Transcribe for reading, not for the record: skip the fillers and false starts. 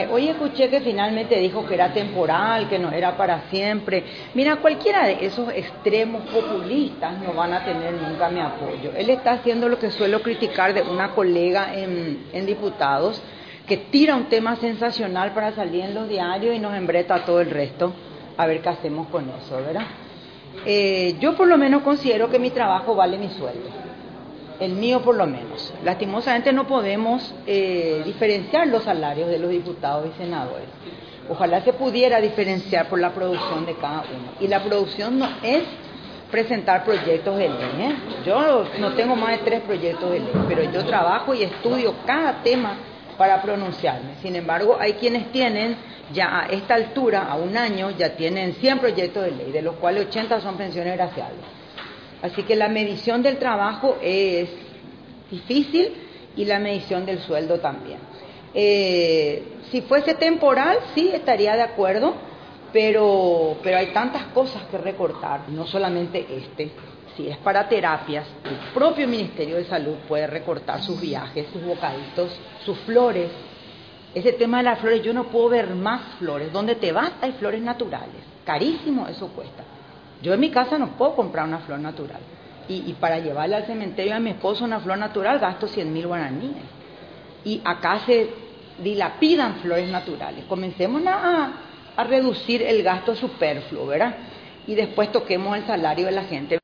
Hoy escuché que finalmente dijo que era temporal, que no era para siempre. Mira, cualquiera de esos extremos populistas no van a tener nunca mi apoyo. Él está haciendo lo que suelo criticar de una colega en diputados, que tira un tema sensacional para salir en los diarios y nos embreta a todo el resto. A ver qué hacemos con eso, ¿verdad? Yo por lo menos considero que mi trabajo vale mi sueldo. El mío por lo menos. Lastimosamente no podemos diferenciar los salarios de los diputados y senadores. Ojalá se pudiera diferenciar por la producción de cada uno. Y la producción no es presentar proyectos de ley. Yo no tengo más de 3 proyectos de ley, pero yo trabajo y estudio cada tema para pronunciarme. Sin embargo, hay quienes tienen ya a esta altura, a un año, ya tienen 100 proyectos de ley, de los cuales 80 son pensiones graciables. Así que la medición del trabajo es difícil y la medición del sueldo también. Si fuese temporal, sí estaría de acuerdo, pero hay tantas cosas que recortar, no solamente si es para terapias, el propio Ministerio de Salud puede recortar sus viajes, sus bocaditos, sus flores. Ese tema de las flores, yo no puedo ver más flores. Donde te vas hay flores naturales, carísimo eso cuesta. Yo en mi casa no puedo comprar una flor natural. Y para llevarle al cementerio a mi esposo una flor natural gasto 100.000 guaraníes. Y acá se dilapidan flores naturales. Comencemos a reducir el gasto superfluo, ¿verdad? Y después toquemos el salario de la gente.